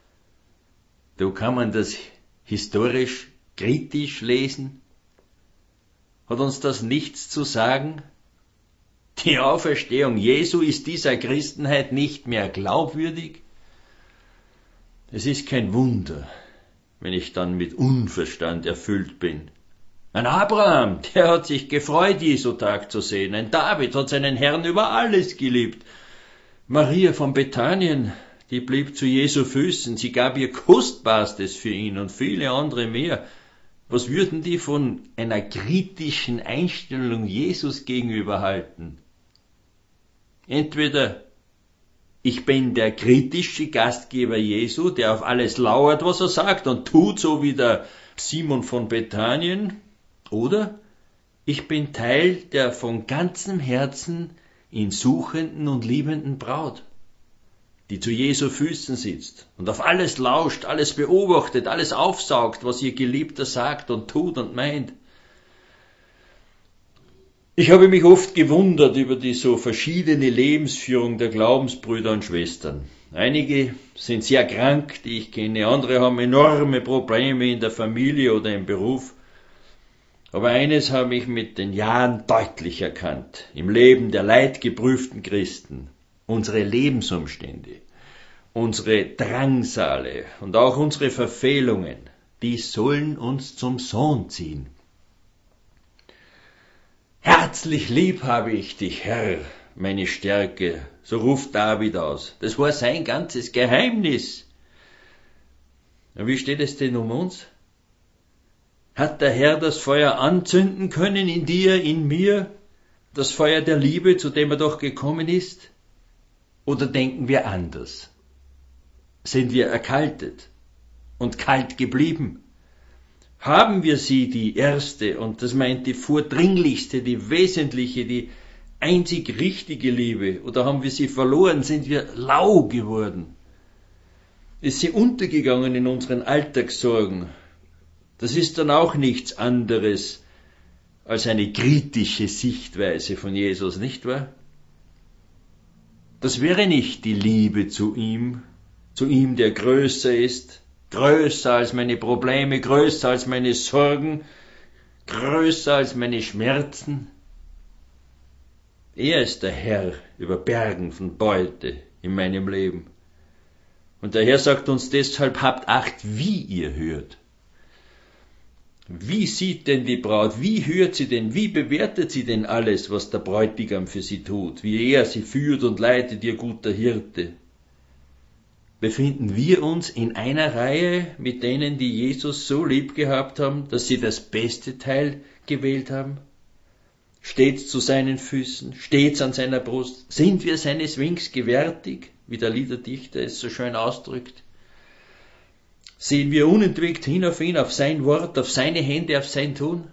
Da kann man das historisch kritisch lesen? Hat uns das nichts zu sagen? Die Auferstehung Jesu ist dieser Christenheit nicht mehr glaubwürdig? Es ist kein Wunder, wenn ich dann mit Unverstand erfüllt bin. Ein Abraham, der hat sich gefreut, Jesu Tag zu sehen. Ein David hat seinen Herrn über alles geliebt. Maria von Bethanien, die blieb zu Jesu Füßen, sie gab ihr Kostbarstes für ihn und viele andere mehr. Was würden die von einer kritischen Einstellung Jesus gegenüber halten? Entweder ich bin der kritische Gastgeber Jesu, der auf alles lauert, was er sagt und tut, so wie der Simon von Bethanien, oder ich bin Teil, der von ganzem Herzen ihn suchenden und liebenden Braut, die zu Jesu Füßen sitzt und auf alles lauscht, alles beobachtet, alles aufsaugt, was ihr Geliebter sagt und tut und meint. Ich habe mich oft gewundert über die so verschiedene Lebensführung der Glaubensbrüder und Schwestern. Einige sind sehr krank, die ich kenne, andere haben enorme Probleme in der Familie oder im Beruf. Aber eines habe ich mit den Jahren deutlich erkannt, im Leben der leidgeprüften Christen: unsere Lebensumstände, unsere Drangsale und auch unsere Verfehlungen, die sollen uns zum Sohn ziehen. Herzlich lieb habe ich dich, Herr, meine Stärke, so ruft David aus. Das war sein ganzes Geheimnis. Und wie steht es denn um uns? Hat der Herr das Feuer anzünden können in dir, in mir? Das Feuer der Liebe, zu dem er doch gekommen ist? Oder denken wir anders? Sind wir erkaltet und kalt geblieben? Haben wir sie, die erste, und das meint die vordringlichste, die wesentliche, die einzig richtige Liebe, oder haben wir sie verloren? Sind wir lau geworden? Ist sie untergegangen in unseren Alltagssorgen? Das ist dann auch nichts anderes als eine kritische Sichtweise von Jesus, nicht wahr? Das wäre nicht die Liebe zu ihm, zu ihm, der größer ist, größer als meine Probleme, größer als meine Sorgen, größer als meine Schmerzen. Er ist der Herr über Bergen von Beute in meinem Leben. Und der Herr sagt uns deshalb: habt Acht, wie ihr hört. Wie sieht denn die Braut, wie hört sie denn, wie bewertet sie denn alles, was der Bräutigam für sie tut, wie er sie führt und leitet, ihr guter Hirte? Befinden wir uns in einer Reihe mit denen, die Jesus so lieb gehabt haben, dass sie das beste Teil gewählt haben? Stets zu seinen Füßen, stets an seiner Brust? Sind wir seines Winks gewärtig, wie der Liederdichter es so schön ausdrückt? Sehen wir unentwegt hin auf ihn, auf sein Wort, auf seine Hände, auf sein Tun?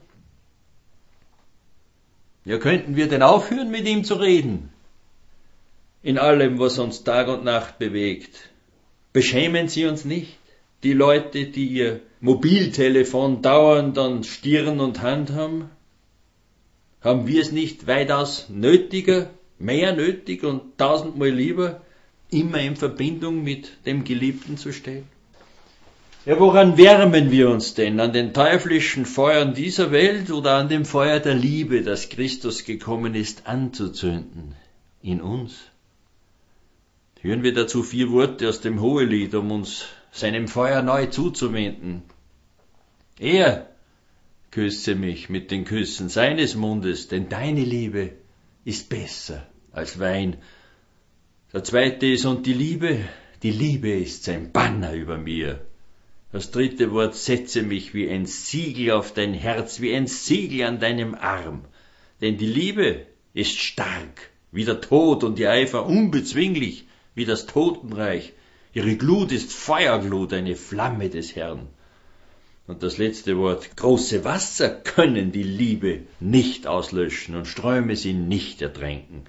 Ja, könnten wir denn aufhören, mit ihm zu reden? In allem, was uns Tag und Nacht bewegt. Beschämen sie uns nicht, die Leute, die ihr Mobiltelefon dauernd an Stirn und Hand haben? Haben wir es nicht weitaus nötiger, mehr nötig und tausendmal lieber, immer in Verbindung mit dem Geliebten zu stehen? Ja, woran wärmen wir uns denn? An den teuflischen Feuern dieser Welt oder an dem Feuer der Liebe, das Christus gekommen ist, anzuzünden in uns? Hören wir dazu vier Worte aus dem Hohelied, um uns seinem Feuer neu zuzuwenden. Er küsse mich mit den Küssen seines Mundes, denn deine Liebe ist besser als Wein. Der zweite ist: und die Liebe, die Liebe ist sein Banner über mir. Das dritte Wort: setze mich wie ein Siegel auf dein Herz, wie ein Siegel an deinem Arm. Denn die Liebe ist stark, wie der Tod, und ihr Eifer unbezwinglich, wie das Totenreich. Ihre Glut ist Feuerglut, eine Flamme des Herrn. Und das letzte Wort: große Wasser können die Liebe nicht auslöschen und Ströme sie nicht ertränken.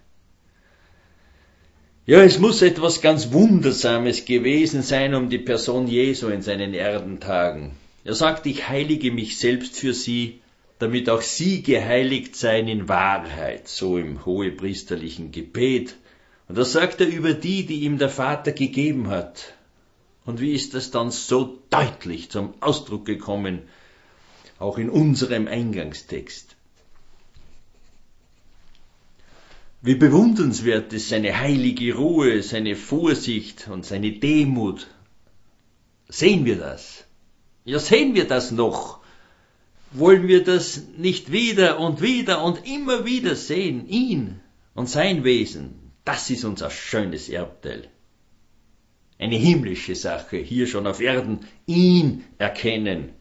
Ja, es muss etwas ganz Wundersames gewesen sein um die Person Jesu in seinen Erdentagen. Er sagt: ich heilige mich selbst für sie, damit auch sie geheiligt seien in Wahrheit, so im hohepriesterlichen Gebet. Und das sagt er über die, die ihm der Vater gegeben hat. Und wie ist das dann so deutlich zum Ausdruck gekommen, auch in unserem Eingangstext? Wie bewundernswert ist seine heilige Ruhe, seine Vorsicht und seine Demut. Sehen wir das? Ja, sehen wir das noch? Wollen wir das nicht wieder und wieder und immer wieder sehen? Ihn und sein Wesen, das ist unser schönes Erbteil. Eine himmlische Sache, hier schon auf Erden, ihn erkennen.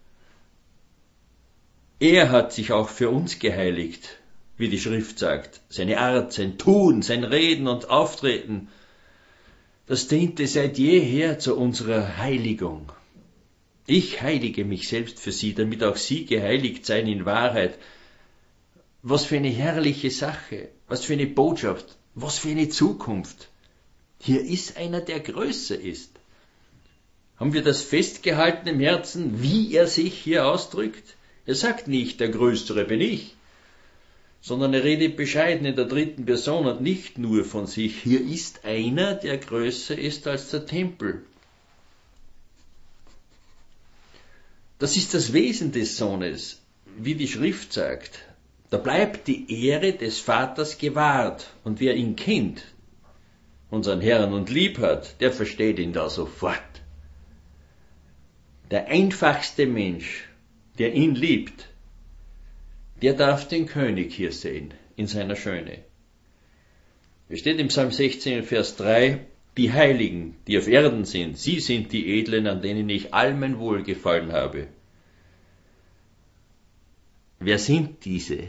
Er hat sich auch für uns geheiligt, wie die Schrift sagt. Seine Art, sein Tun, sein Reden und Auftreten, das diente seit jeher zu unserer Heiligung. Ich heilige mich selbst für sie, damit auch sie geheiligt seien in Wahrheit. Was für eine herrliche Sache, was für eine Botschaft, was für eine Zukunft. Hier ist einer, der größer ist. Haben wir das festgehalten im Herzen, wie er sich hier ausdrückt? Er sagt nicht, der Größere bin ich, sondern er redet bescheiden in der dritten Person und nicht nur von sich. Hier ist einer, der größer ist als der Tempel. Das ist das Wesen des Sohnes, wie die Schrift sagt. Da bleibt die Ehre des Vaters gewahrt. Und wer ihn kennt, unseren Herrn und lieb hat, der versteht ihn da sofort. Der einfachste Mensch, der ihn liebt, der darf den König hier sehen, in seiner Schöne. Es steht im Psalm sechzehn, Vers drei, die Heiligen, die auf Erden sind, sie sind die Edlen, an denen ich all mein Wohlgefallen habe. Wer sind diese?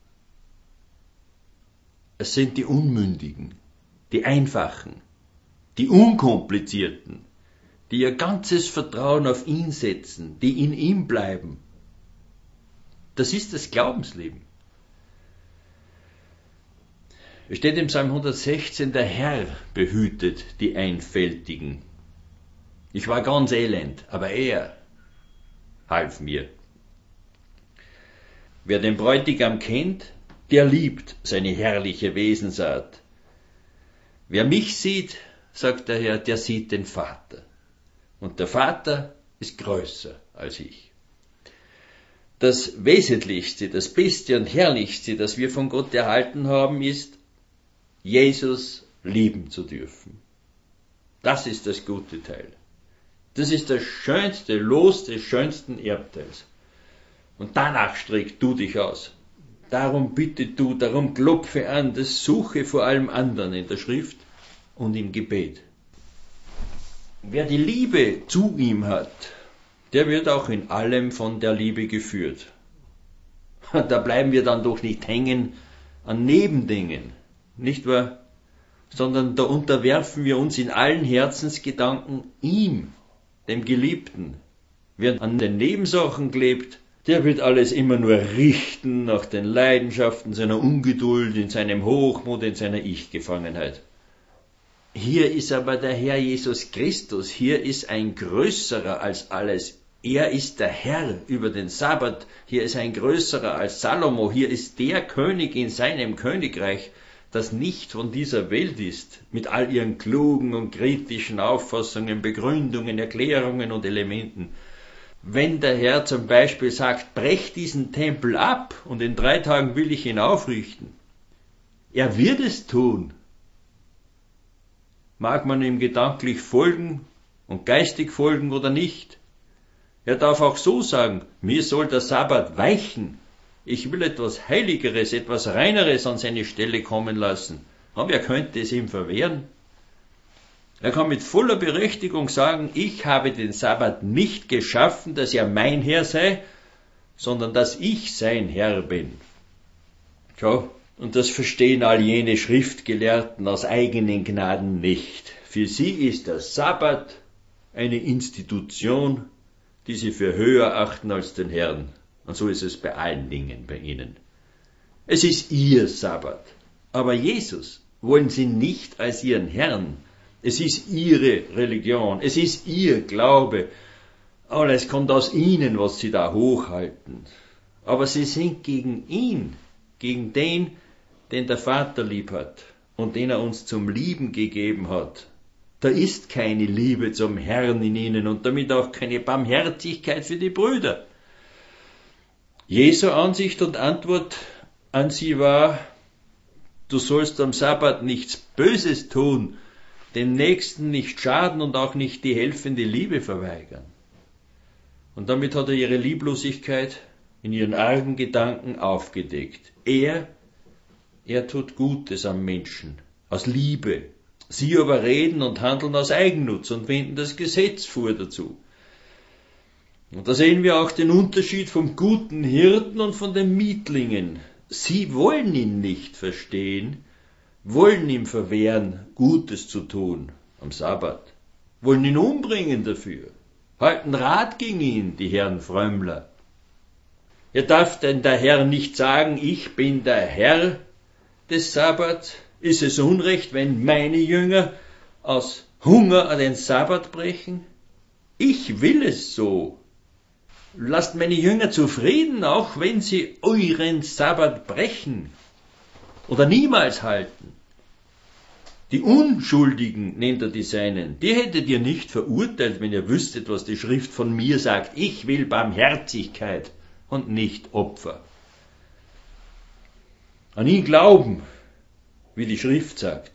Es sind die Unmündigen, die Einfachen, die Unkomplizierten, die ihr ganzes Vertrauen auf ihn setzen, die in ihm bleiben. Das ist das Glaubensleben. Es steht im Psalm hundertsechzehn, der Herr behütet die Einfältigen. Ich war ganz elend, aber er half mir. Wer den Bräutigam kennt, der liebt seine herrliche Wesensart. Wer mich sieht, sagt der Herr, der sieht den Vater. Und der Vater ist größer als ich. Das Wesentlichste, das Beste und Herrlichste, das wir von Gott erhalten haben, ist, Jesus lieben zu dürfen. Das ist das gute Teil. Das ist das schönste Los des schönsten Erbteils. Und danach streck du dich aus. Darum bitte du, darum klopfe an, das suche vor allem anderen in der Schrift und im Gebet. Wer die Liebe zu ihm hat, der wird auch in allem von der Liebe geführt. Da bleiben wir dann doch nicht hängen an Nebendingen, nicht wahr? Sondern da unterwerfen wir uns in allen Herzensgedanken ihm, dem Geliebten. Wer an den Nebensachen klebt, der wird alles immer nur richten nach den Leidenschaften seiner Ungeduld, in seinem Hochmut, in seiner Ich-Gefangenheit. Hier ist aber der Herr Jesus Christus, hier ist ein Größerer als alles. Er ist der Herr über den Sabbat, hier ist ein Größerer als Salomo, hier ist der König in seinem Königreich, das nicht von dieser Welt ist, mit all ihren klugen und kritischen Auffassungen, Begründungen, Erklärungen und Elementen. Wenn der Herr zum Beispiel sagt, brech diesen Tempel ab und in drei Tagen will ich ihn aufrichten, er wird es tun. Mag man ihm gedanklich folgen und geistig folgen oder nicht? Er darf auch so sagen, mir soll der Sabbat weichen. Ich will etwas Heiligeres, etwas Reineres an seine Stelle kommen lassen. Aber wer könnte es ihm verwehren? Er kann mit voller Berechtigung sagen, ich habe den Sabbat nicht geschaffen, dass er mein Herr sei, sondern dass ich sein Herr bin. Schau, und das verstehen all jene Schriftgelehrten aus eigenen Gnaden nicht. Für sie ist der Sabbat eine Institution, die sie für höher achten als den Herrn. Und so ist es bei allen Dingen bei ihnen. Es ist ihr Sabbat. Aber Jesus wollen sie nicht als ihren Herrn. Es ist ihre Religion. Es ist ihr Glaube. Alles kommt aus ihnen, was sie da hochhalten. Aber sie sind gegen ihn, gegen den, den der Vater lieb hat und den er uns zum Lieben gegeben hat. Da ist keine Liebe zum Herrn in ihnen und damit auch keine Barmherzigkeit für die Brüder. Jesu Ansicht und Antwort an sie war, du sollst am Sabbat nichts Böses tun, dem Nächsten nicht schaden und auch nicht die helfende Liebe verweigern. Und damit hat er ihre Lieblosigkeit in ihren argen Gedanken aufgedeckt. Er, er tut Gutes am Menschen, aus Liebe. Sie aber reden und handeln aus Eigennutz und wenden das Gesetz vor dazu. Und da sehen wir auch den Unterschied vom guten Hirten und von den Mietlingen. Sie wollen ihn nicht verstehen, wollen ihm verwehren, Gutes zu tun am Sabbat, wollen ihn umbringen dafür, halten Rat gegen ihn, die Herren Frömmler. Ja, darf denn der Herr nicht sagen, ich bin der Herr des Sabbat? Ist es Unrecht, wenn meine Jünger aus Hunger an den Sabbat brechen? Ich will es so. Lasst meine Jünger zufrieden, auch wenn sie euren Sabbat brechen oder niemals halten. Die Unschuldigen, nennt er die Seinen, die hättet ihr nicht verurteilt, wenn ihr wüsstet, was die Schrift von mir sagt. Ich will Barmherzigkeit und nicht Opfer. An ihn glauben, wie die Schrift sagt.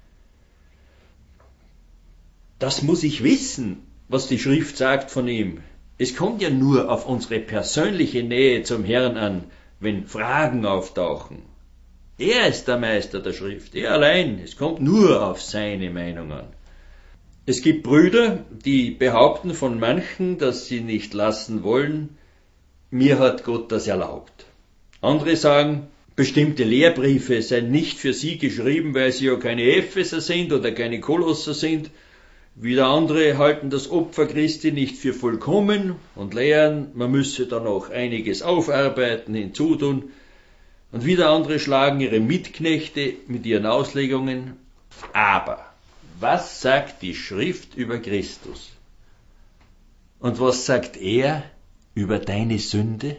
Das muss ich wissen, was die Schrift sagt von ihm. Es kommt ja nur auf unsere persönliche Nähe zum Herrn an, wenn Fragen auftauchen. Er ist der Meister der Schrift, er allein. Es kommt nur auf seine Meinung an. Es gibt Brüder, die behaupten von manchen, dass sie nicht lassen wollen, mir hat Gott das erlaubt. Andere sagen, bestimmte Lehrbriefe seien nicht für sie geschrieben, weil sie ja keine Epheser sind oder keine Kolosser sind. Wieder andere halten das Opfer Christi nicht für vollkommen und lehren, man müsse da noch einiges aufarbeiten, hinzutun. Und wieder andere schlagen ihre Mitknechte mit ihren Auslegungen. Aber was sagt die Schrift über Christus? Und was sagt er über deine Sünde?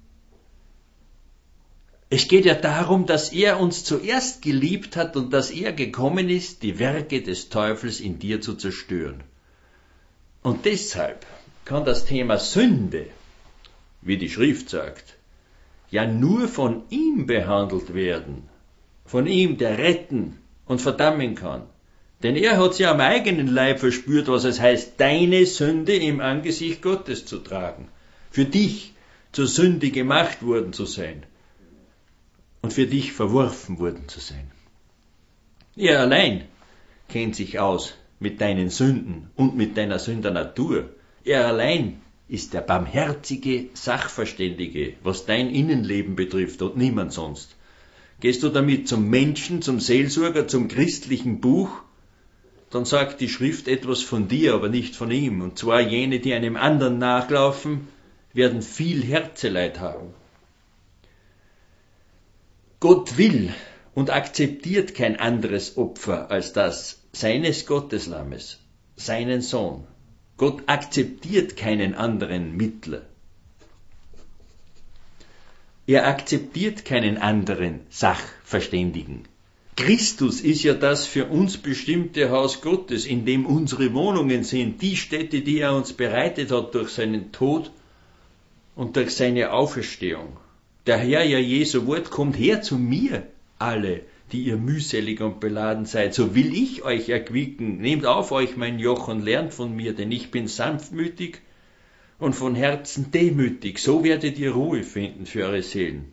Es geht ja darum, dass er uns zuerst geliebt hat und dass er gekommen ist, die Werke des Teufels in dir zu zerstören. Und deshalb kann das Thema Sünde, wie die Schrift sagt, ja nur von ihm behandelt werden, von ihm, der retten und verdammen kann. Denn er hat ja am eigenen Leib verspürt, was es heißt, deine Sünde im Angesicht Gottes zu tragen, für dich zur Sünde gemacht worden zu sein. Und für dich verworfen worden zu sein. Er allein kennt sich aus mit deinen Sünden und mit deiner Sündernatur. Er allein ist der barmherzige Sachverständige, was dein Innenleben betrifft und niemand sonst. Gehst du damit zum Menschen, zum Seelsorger, zum christlichen Buch, dann sagt die Schrift etwas von dir, aber nicht von ihm. Und zwar jene, die einem anderen nachlaufen, werden viel Herzeleid haben. Gott will und akzeptiert kein anderes Opfer als das seines Gotteslammes, seinen Sohn. Gott akzeptiert keinen anderen Mittler. Er akzeptiert keinen anderen Sachverständigen. Christus ist ja das für uns bestimmte Haus Gottes, in dem unsere Wohnungen sind, die Stätte, die er uns bereitet hat durch seinen Tod und durch seine Auferstehung. Der Herr, ja Jesu Wort, kommt her zu mir, alle, die ihr mühselig und beladen seid, so will ich euch erquicken. Nehmt auf euch mein Joch und lernt von mir, denn ich bin sanftmütig und von Herzen demütig. So werdet ihr Ruhe finden für eure Seelen.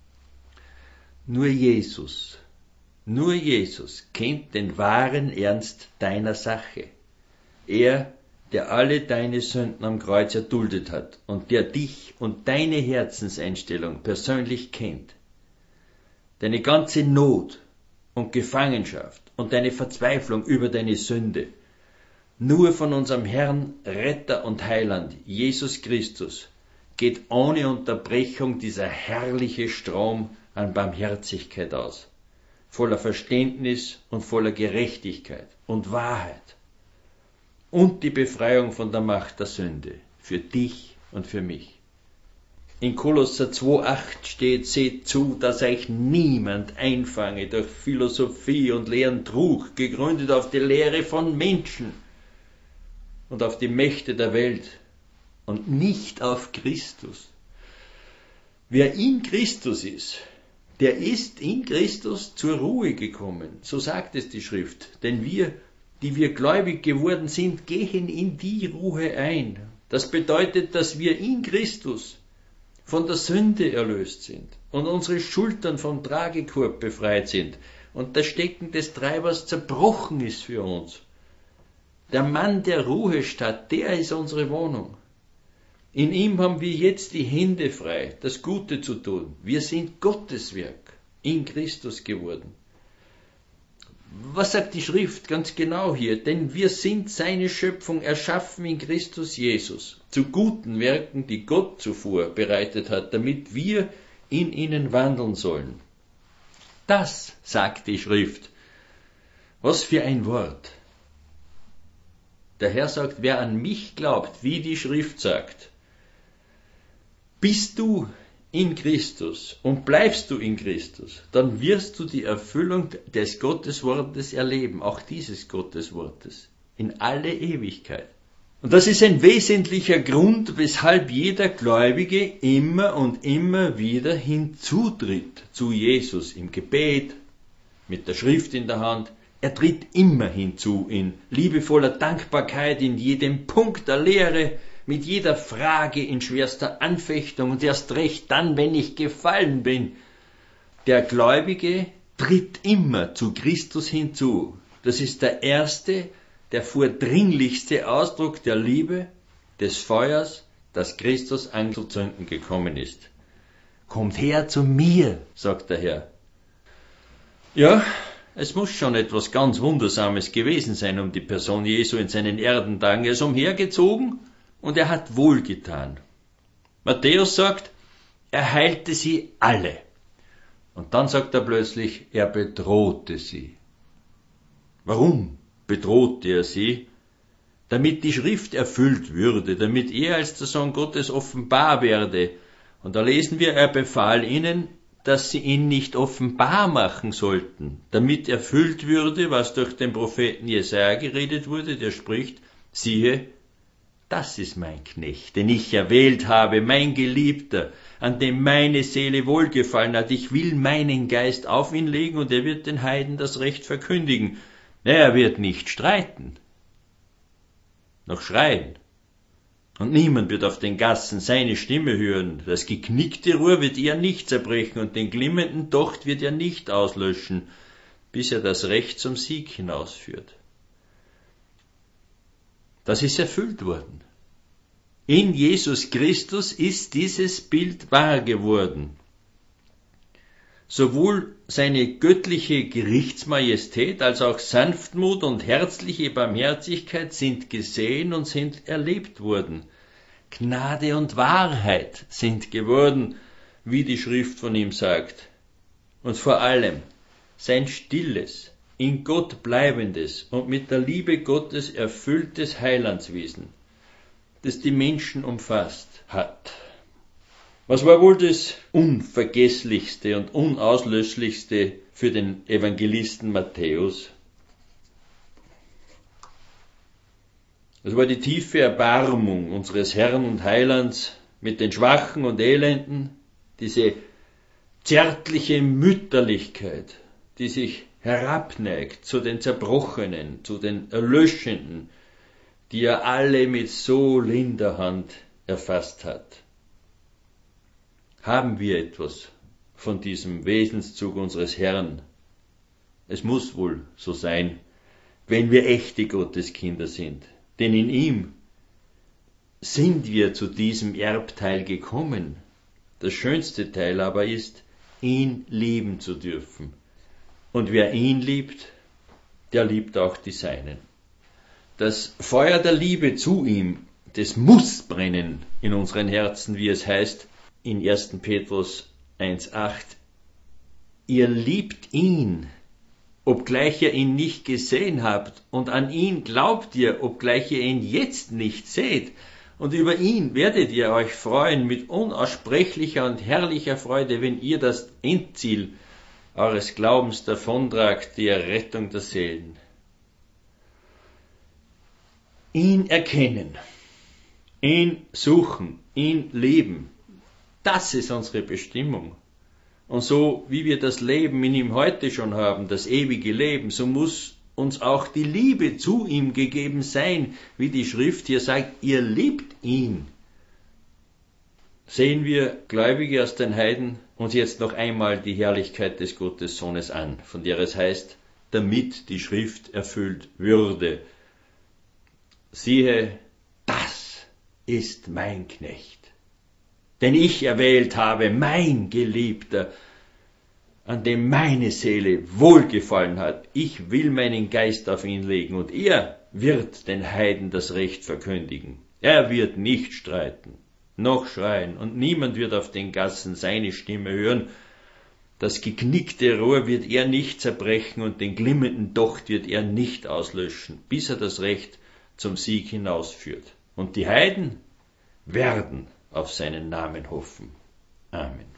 Nur Jesus, nur Jesus kennt den wahren Ernst deiner Sache. Er, der alle deine Sünden am Kreuz erduldet hat und der dich und deine Herzenseinstellung persönlich kennt. Deine ganze Not und Gefangenschaft und deine Verzweiflung über deine Sünde. Nur von unserem Herrn, Retter und Heiland, Jesus Christus, geht ohne Unterbrechung dieser herrliche Strom an Barmherzigkeit aus, voller Verständnis und voller Gerechtigkeit und Wahrheit. Und die Befreiung von der Macht der Sünde, für dich und für mich. In Kolosser zwei acht steht, seht zu, dass euch niemand einfange durch Philosophie und leeren Trug, gegründet auf die Lehre von Menschen und auf die Mächte der Welt und nicht auf Christus. Wer in Christus ist, der ist in Christus zur Ruhe gekommen, so sagt es die Schrift, denn wir die wir gläubig geworden sind, gehen in die Ruhe ein. Das bedeutet, dass wir in Christus von der Sünde erlöst sind und unsere Schultern vom Tragekorb befreit sind und das Stecken des Treibers zerbrochen ist für uns. Der Mann der Ruhestadt, der ist unsere Wohnung. In ihm haben wir jetzt die Hände frei, das Gute zu tun. Wir sind Gottes Werk in Christus geworden. Was sagt die Schrift ganz genau hier? Denn wir sind seine Schöpfung, erschaffen in Christus Jesus, zu guten Werken, die Gott zuvor bereitet hat, damit wir in ihnen wandeln sollen. Das sagt die Schrift. Was für ein Wort. Der Herr sagt, wer an mich glaubt, wie die Schrift sagt, bist du in Christus und bleibst du in Christus, dann wirst du die Erfüllung des Gotteswortes erleben, auch dieses Gotteswortes, in alle Ewigkeit. Und das ist ein wesentlicher Grund, weshalb jeder Gläubige immer und immer wieder hinzutritt zu Jesus im Gebet, mit der Schrift in der Hand. Er tritt immer hinzu in liebevoller Dankbarkeit, in jedem Punkt der Lehre, mit jeder Frage in schwerster Anfechtung und erst recht dann, wenn ich gefallen bin. Der Gläubige tritt immer zu Christus hinzu. Das ist der erste, der vordringlichste Ausdruck der Liebe, des Feuers, das Christus anzuzünden gekommen ist. Kommt her zu mir, sagt der Herr. Ja, es muss schon etwas ganz Wundersames gewesen sein um die Person Jesu in seinen Erdentagen. Er ist umhergezogen und er hat wohlgetan. Matthäus sagt, er heilte sie alle. Und dann sagt er plötzlich, er bedrohte sie. Warum bedrohte er sie? Damit die Schrift erfüllt würde, damit er als der Sohn Gottes offenbar werde. Und da lesen wir, er befahl ihnen, dass sie ihn nicht offenbar machen sollten, damit erfüllt würde, was durch den Propheten Jesaja geredet wurde, der spricht, siehe, das ist mein Knecht, den ich erwählt habe, mein Geliebter, an dem meine Seele wohlgefallen hat. Ich will meinen Geist auf ihn legen und er wird den Heiden das Recht verkündigen. Er wird nicht streiten, noch schreien. Und niemand wird auf den Gassen seine Stimme hören. Das geknickte Rohr wird er nicht zerbrechen und den glimmenden Docht wird er nicht auslöschen, bis er das Recht zum Sieg hinausführt. Das ist erfüllt worden. In Jesus Christus ist dieses Bild wahr geworden. Sowohl seine göttliche Gerichtsmajestät als auch Sanftmut und herzliche Barmherzigkeit sind gesehen und sind erlebt worden. Gnade und Wahrheit sind geworden, wie die Schrift von ihm sagt. Und vor allem sein stilles, in Gott bleibendes und mit der Liebe Gottes erfülltes Heilandswesen, das die Menschen umfasst hat. Was war wohl das Unvergesslichste und Unauslöschlichste für den Evangelisten Matthäus? Es war die tiefe Erbarmung unseres Herrn und Heilands mit den Schwachen und Elenden, diese zärtliche Mütterlichkeit, die sich herabneigt zu den Zerbrochenen, zu den Erlöschenden, die er alle mit so linder Hand erfasst hat. Haben wir etwas von diesem Wesenszug unseres Herrn? Es muss wohl so sein, wenn wir echte Gotteskinder sind, denn in ihm sind wir zu diesem Erbteil gekommen. Das schönste Teil aber ist, ihn lieben zu dürfen. Und wer ihn liebt, der liebt auch die Seinen. Das Feuer der Liebe zu ihm, das muss brennen in unseren Herzen, wie es heißt, in ersten Petrus eins acht, ihr liebt ihn, obgleich ihr ihn nicht gesehen habt, und an ihn glaubt ihr, obgleich ihr ihn jetzt nicht seht, und über ihn werdet ihr euch freuen mit unaussprechlicher und herrlicher Freude, wenn ihr das Endziel eures Glaubens davontragt, die Errettung der Seelen. Ihn erkennen, ihn suchen, ihn lieben, das ist unsere Bestimmung. Und so wie wir das Leben in ihm heute schon haben, das ewige Leben, so muss uns auch die Liebe zu ihm gegeben sein, wie die Schrift hier sagt, ihr liebt ihn. Sehen wir Gläubige aus den Heiden uns jetzt noch einmal die Herrlichkeit des Gottessohnes an, von der es heißt, damit die Schrift erfüllt würde. Siehe, das ist mein Knecht, den ich erwählt habe, mein Geliebter, an dem meine Seele wohlgefallen hat. Ich will meinen Geist auf ihn legen, und er wird den Heiden das Recht verkündigen. Er wird nicht streiten, noch schreien, und niemand wird auf den Gassen seine Stimme hören. Das geknickte Rohr wird er nicht zerbrechen, und den glimmenden Docht wird er nicht auslöschen, bis er das Recht zum Sieg hinausführt. Und die Heiden werden auf seinen Namen hoffen. Amen.